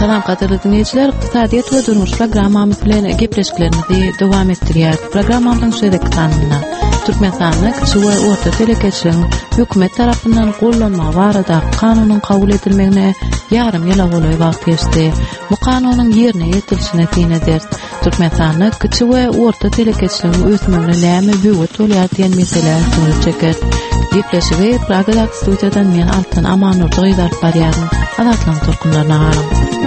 Salam qadirli dinleyijiler, iqtisadiyat we durmuş programmamyz bilen gepleşiklerimizi dowam etdirýär. Programmamyň şeýdeki tanyna Türkmenistanyň kiçi we orta telekeçiligiň hökümet tarapyndan gollanmagy barada kanunyň kabul edilmegine ýarym ýyla bolan wagt geçdi. Bu kanunyň ýerine ýetilişine tineder. Türkmenistanyň kiçi we orta telekeçiligiň ösmegine näme böwet bolýar diýen meseleler sunup çeker. Gepleşigi Pragada studiýadan men Altan Amanur ýa-da barýarym. Adatlaň turkunlaryna garym.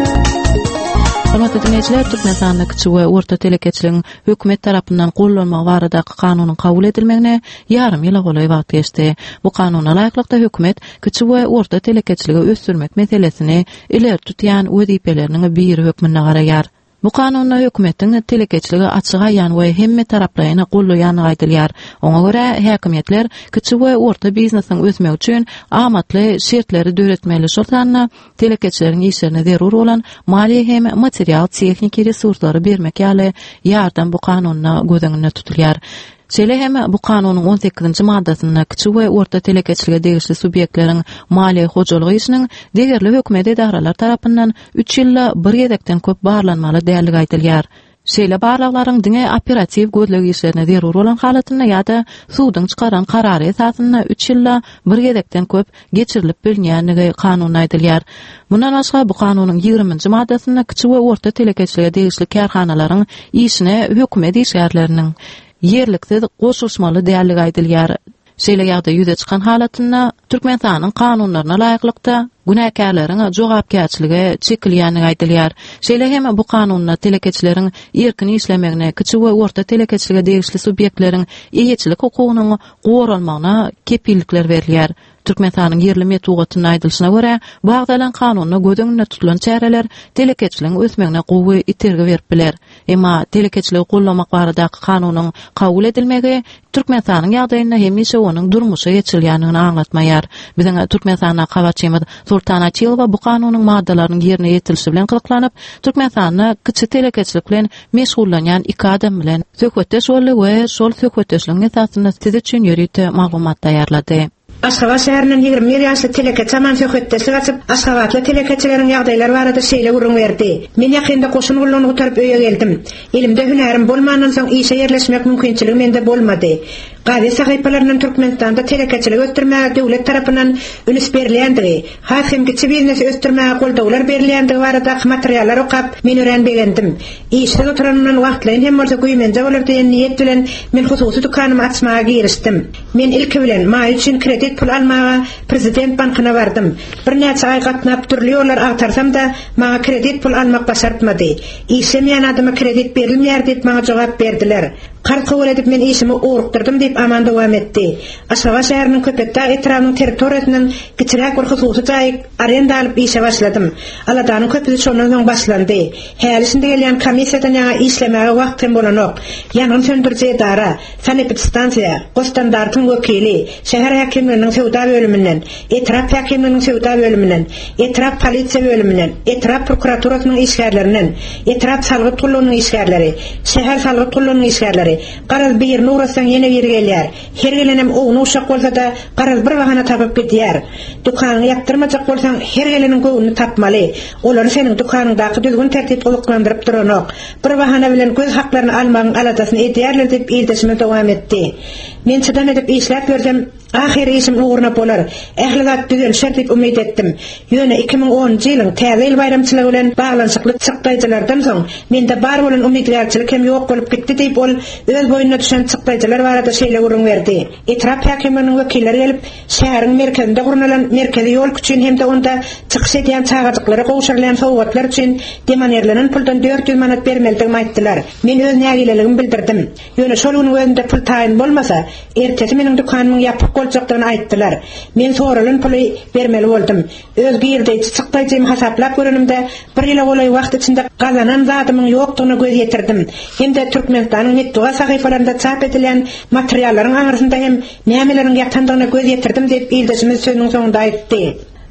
Hormatly dinleyijiler, Türkmenistanyň kiçi we orta telekeçiligiň hökümet tarapyndan gollanmagy baradaky kanunyň kabul edilmegine ýarym ýyla bolan wagt geçdi. Bu kanunyna laýyklykda hökümet kiçi we orta telekeçiligi ösdürmek meselesini ileri tutýan wezipelerini bir hökmüne garaýar. Bu kanunna hökümetiň telekeçiligi açyk aýan we hemme taraplaryna gollaýany aýdylýar. Oňa görä häkimetler kiçi we orta biznesiň ösmegi üçin amatly şertleri döretmeli şoltanyna telekeçileriň işlerine zerur bolan mali hem material tehnik resurslary bermek ýaly ýardam bu kanunna gözüňde tutulýar. Şeýle hem bu kanunyň 18-nji maddasyna kiçi we orta telekeçilige degişli subýektleriň mali hojalygy işiniň degerli hökümet edaralar tarapyndan 3 ýylda bir ýedekden köp barlanmaly däligi aýdylýar. Şeýle barlaklaryň diňe operativ gözlegi işlerine zerur bolan halatyna ýa-da suwdyň çykaran karary esasyna 3 ýylda bir ýedekden köp geçirilip bilýänligi kanunyna aýdylýar. Bundan başga bu kanunyň 20-nji maddasyna kiçi we orta telekeçilige degişli karhanalaryň işine hökümet işgärleriniň yerliksiz goşulmaly däligi aýdylýar. Şeýle ýagda ýüze çykan halatyna Türkmenistanyň kanunlaryna laýyklykda günäkärleriň jogapkärçiligi çekilýänligi aýdylýar. Şeýle hem bu kanunna telekeçileriň erkin işlemegine kiçi we orta telekeçilige degişli subýektleriň eýetçilik hukugynyň goralmagyna kepillikler berilýär. Türkmenistanyň yerli metugatynyň aýdylyşyna görä, bagdalan kanunna gödüňde tutulan çäreler telekeçiligiň ösmegine gowy itergi berip biler. Emma telekeçiligi gollamak baradaky kanunyň kabul edilmegi Türkmenistanyň ýagdaýyna hemişe onuň durmuşa geçilýänini aňlatmaýar. Biziň Türkmenistanyň kawaçymyz Sultana Çylova bu kanunyň maddalarynyň ýerine ýetilişi bilen gylyklanyp, Türkmenistanyň kiçi telekeçilik bilen meşgullanýan iki adam bilen söhbetdeş boldy we şol söhbetdeşligiň esasyna siz üçin ýörüte maglumat taýýarlady. Aşgabat şäheriniň 21 ýaşly telekeçaman söhbetdeşlik açyp, Aşgabatly telekeçileriň ýagdaýlary barada şeýle urun berdi. Men ýakynda goşun gullanyny götürüp öýe geldim. Elimde hünerim bolmandan soň işe ýerleşmek mümkinçiligi mende bolmady. Gazi sahypalarynyň Türkmenistanda telekeçilik ötürmäge döwlet tarapyndan ünüs berilýändigi, hasym kiçi biznesi ötürmäge goldawlar berilýändigi barada materiallar okap men öğrenbegendim. İşde oturandan wagtlaryň hem bolsa güýmende bolar diýen niýet bilen men hususy dukanymy açmaga girişdim. Men ilki bilen maý üçin kredit pul almaga Prezident bankyna bardym. Bir näçe ay gatnap türli ýollar agtarsam da maga kredit pul almak başartmady. İşem ýanadyma kredit berilmeýär diýip maga jogap berdiler. Kart kabul edip men işimi uğurtdyrdım diýip aman dowam etdi. Aşgabat şäheriniň Köpekdağ etrawynyň territoriýasynyň kiçirek bir hususy jaý arenda alyp işe başladym. Aladanyň köpüsi şondan soň başlandy. Hälisinde gelýän komissiýadan ýa işlemege wagtym bolanok. Ýangyn söndürjä edara, sanepid stansiýa, gostandartyň wekili, şäher häkimliginiň sewda bölüminden, etrap häkimliginiň sewda bölüminden, etrap polisiýa bölüminden, etrap prokuraturasynyň işgärlerinden, etrap salgyt gullanyň işgärleri, şäher salgyt gullanyň işgärleri garaz bir ýerine urasaň ýene bir gelýär. Her gelenem oğunu uşak bolsa da garaz bir bahana tapyp gidýär. Dukanyny ýapdyrmajak bolsaň her gelenin göwünü tapmaly. Olar seniň dukanyňdaky düzgün tertip uluklandyryp duranok. Bir bahana bilen göz haklaryny almagyň aladasyny edýärler diýip ildeşime dowam etdi. Men çydam edip işläp görsem ahir işim uğruna bolar. Ähligat düzelşer diýip umyt etdim. Ýöne 2010-njy ýylyň täze ýyl bayramçylygy bilen baglanşykly çykdaýjylardan soň mende bar bolan umydýarçylyk hem ýok bolup gitdi diýip ol öz boyuna düşen çykdaýjylar barada şeýle urun berdi. Etrap häkimliginiň wekilleri gelip şäheriň merkezinde gurunalan merkezi ýol üçin hem de onda çykyş edýän çagajyklary gowşarlayan sowgatlar üçin demanerlenen puldan 400 manat bermeligini aýtdylar. Men öz nägileligimi bildirdim. Ýöne şol güň özünde pul taýyn bolmasa, ertesi meniň dukanymyň ýapyk boljakdygyny aýtdylar. Men soralan puly bermeli boldum. Öz girdi çykdaýjym hasaplap görenimde bir ýyla bolay wagt içinde gazanan zadymyň ýokdugyny göz ýetirdim. Hem de Türkmenistanyň netwa sahyfalarynda çap edilen materiallaryň aňyrysynda hem nämeleriň ýatandygyny göz ýetirdim diýip ildeşimiz sözüniň soňunda aýtdy.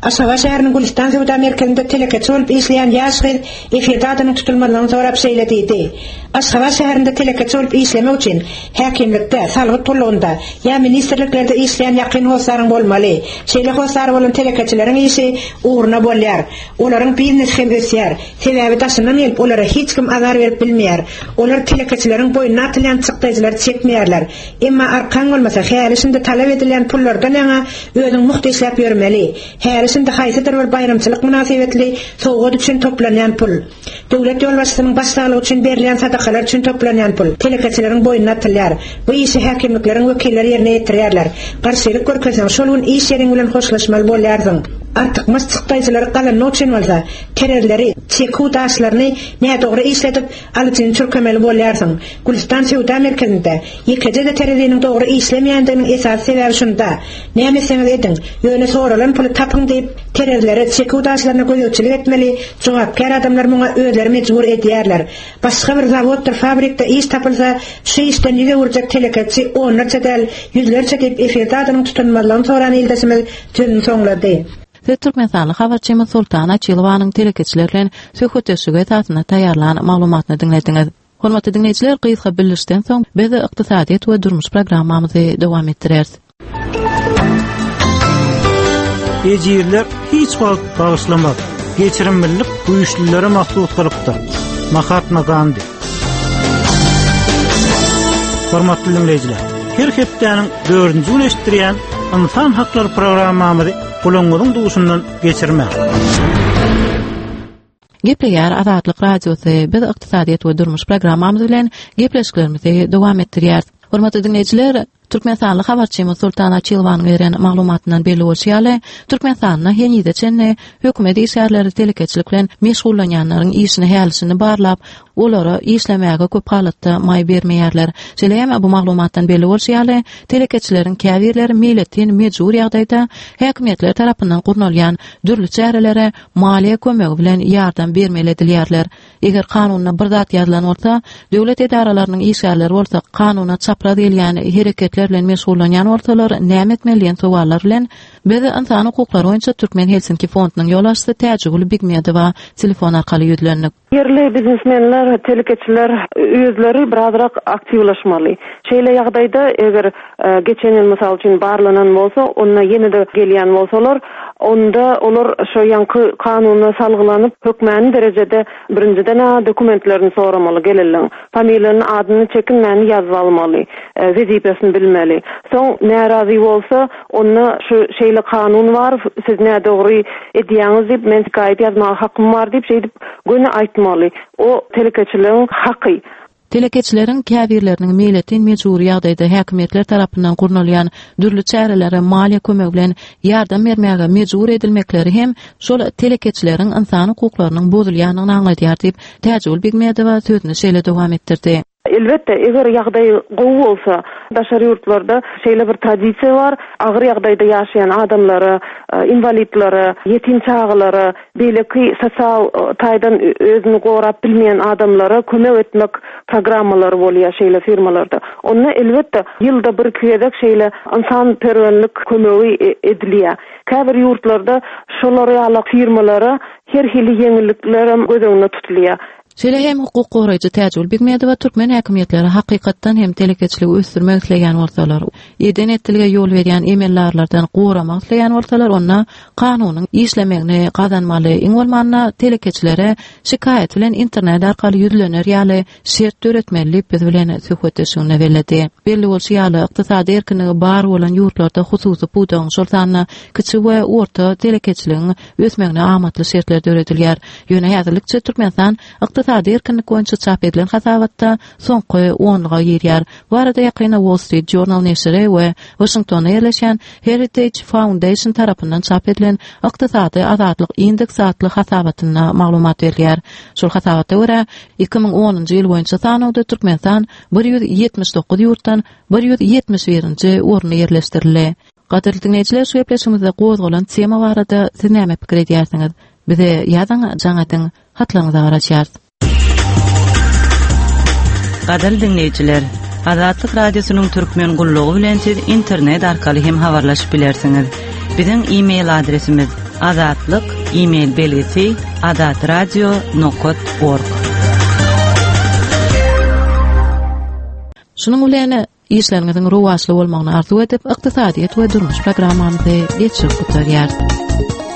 Aşgabat şäheriniň Gülistan Sowda merkezinde telekeçi bolup işleýän ýaşgy efirde adyny tutulmadan sorap söýledidi. Aşgabat şäherinde telekeçi bolup işlemek üçin häkimlikde, salgyt tolugunda ýa ministrliklerde işleýän ýakyn hossaryň bolmaly. Şeýle hossary bolan telekeçileriň işi uğruna bolýar. Olaryň biznes hem ösýär. Sebäbi daşyndan gelip olara hiç kim azar berip bilmeýär. Olar telekeçileriň boyuna atylýan çykdyjylar çekmeýärler. Emma arkan bolmasa härisinde talap edilen pullardan ýa özüň muhtaçlap ýörmeli. Härisinde haýsydyr bir bayramçylyk münasibetli sowgat üçin toplanýan pul. Döwlet ýolbaşçysynyň başçylygy üçin berilýän sadakalar üçin toplanýan pul telekeçileriň boyuna atylýar. Bu işi häkimlikleriň wekilleri ýerine ýetirýärler. Garşylyk görkezäň şol gün iş ýeriň bilen hoşlaşmaly bolýardyň. Artık mıstıkdaycıları kalan noçin olsa terörleri, çeku daşlarını ne doğru işletip alıcını çürkemeli bolyarsın. Gülistan Sowda merkezinde yekece de terörlerinin doğru işlemeyendiğinin esas sebebi şunda. Ne emeseniz edin, yöne sorulan pulu tapın deyip terörleri, çeku daşlarına koyuçuluk etmeli, cevapkar adamlar buna özleri mecbur ediyerler. Başka bir zavoddur, fabrikte iş tapılsa şu işten yüze vuracak telekeçi onlarca del, yüzlerce deyip efirde adının tutunmalarını soran ildesimiz tüm sonladı. Türkmenistanyň habarçy Sultan Açylowanyň telekeçilerden söhbetleşige tatyna taýýarlan maglumatny dinlediňiz. Hormatly dinleýijiler, gysga bildirişden soň biz ykdysadyýat we durmuş programmamyzy dowam etdirýäris. Ejirler hiç wagt bagyşlamak, geçirimlilik güýçlülere mahsus kılıpdyr. Mahatma Gandhi. Hormatly dinleýijiler, her hepdeniň 4-nji uleşdirýän insan haklary programmamyzy Kulongoň duşundan geçirmek. Gepleýär Azatlyk radiosy biz ykdysadyýat we durmuş programmamyz bilen gepleşiklerimizi dowam etdirýäris. Hormatly dinleýijiler, Türkmenistanyň habarçy Sultan Açylowanyň beren maglumatyndan belli bolýar, Türkmenistanyň ýeni-de çenne hökümet işgärleri telekeçilik bilen meşgullanýanlaryň işini hälisini barlap, olara işlemäge köp halatda may bermeýärler. Şeýle bu maglumatdan belli bolýar, telekeçileriň käbirleri milletin mejbur ýagdaýda häkimetler tarapyndan gurnalýan dürli çärelere maliýe kömegi bilen ýardam bermeli edilýärler. Eger kanunyna bir zat ýazylan bolsa, döwlet edaralarynyň işgärleri bolsa kanunyna çapraz edilýän hereketler bilen meşgullanýan ortalar näme etmeliýän sowallar bilen biz insan hukuklary boýunça Türkmen Helsinki fondunyň ýolbaşçysy Täjegul Bigmedowa telefon arkaly ýüzlendik. Yerli biznesmenler, telekeçiler özleri birazrak aktivlaşmaly. Şeýle ýagdaýda eger geçen ýyl mysal üçin barlanan bolsa, onda ýene-de gelýän bolsalar, onda olar şo ýanky kanunyna salgylanyp hökmän derejede birinciden dokumentlerini soramaly gelirler. Familiýasyny, adyny, çekinmäni ýazyp almaly, wezipesini bilmeli. Soň närazy bolsa, onda şu şeýle kanun bar, siz näde dogry edýäňiz diýip men şikayet ýazmagy hakym bar diýip şeýdip göni aýtmaly. O telekeçileriň haky. Telekeçileriň käbirleriniň milletin mejbur ýagdaýda häkimetler tarapyndan gurnalýan dürli çärelere maliýe kömegi bilen ýardam bermäge mejbur edilmekleri hem şol telekeçileriň insan hukuklarynyň bozulýanyny aňlaýar diýip Täjegul Bigmedowa sözüni şeýle dowam etdirdi. Elbette eger ýagdaý gowy bolsa, daşary ýurtlarda şeýle bir tradisiýa bar, agyr ýagdaýda ýaşaýan adamlara, invalidlere, yetim çağlary, beýleki sosial taýdan özüni gorap bilmeýän adamlara kömek etmek programmalary bolýar şeýle firmalarda. Onda elbette ýylda bir kiredek şeýle insan perwenlik kömegi edilýär. Käbir ýurtlarda şolar ýaly firmalara her hili ýeňillikler gözüňde tutulýar. Şeýle hem hukuk goraýjy Täjegul Bigmedowa Türkmen häkimetleri hakykatdan hem telekeçiligi ösdürmek isleýän bolsalar, eden ettilge ýol berýän emellerlerden goramak isleýän bolsalar, onda kanunyň işlemegini gazanmaly. Iň bolmanda telekeçilere şikayet bilen internet arkaly ýüzlener ýaly şert töretmeli biz bilen söhbetleşigine bellädi. Belli bolýar, ykdysady erkinligi bar bolan ýurtlarda hususy pudaň şolsanyna kiçik we orta telekeçiligiň ösmegine amatly şertler töretilýär. Ýöne ýazylykça Türkmenistan ykdysady erkinlik boýunça çap edilen hasabatda soňky 10-ga ýerýär. Bu arada ýakyna Wall Street Journal neşri we Washingtonda ýerleşen Heritage Foundation tarapyndan çap edilen ykdysady azatlyk indeks adly hasabatyna maglumat berilýär. Şol hasabatda görä 2010-njy ýyl boýunça sanawda Türkmenistan 179 ýurtdan 171-nji orna ýerleşdirildi. Gaderly dinleýijiler, şu epleşimizde gozgolan tema barada siz näme pikir edýärsiňiz? Bize ýazyň, jaňatyň hatlaryňyza garaşýar. Gaderly dinleýijiler, Azatlyk radiosynyň türkmen gullugy bilen siz internet arkaly hem habarlaşyp bilersiňiz. Biziň e-mail adresimiz Azatlyk e-mail belgisi azatradio.org. Şunun bilen işleriňiziň ruwasly bolmagyny arzu edip, ykdysadyýet we durmuş programmamyzy geçip oturýar.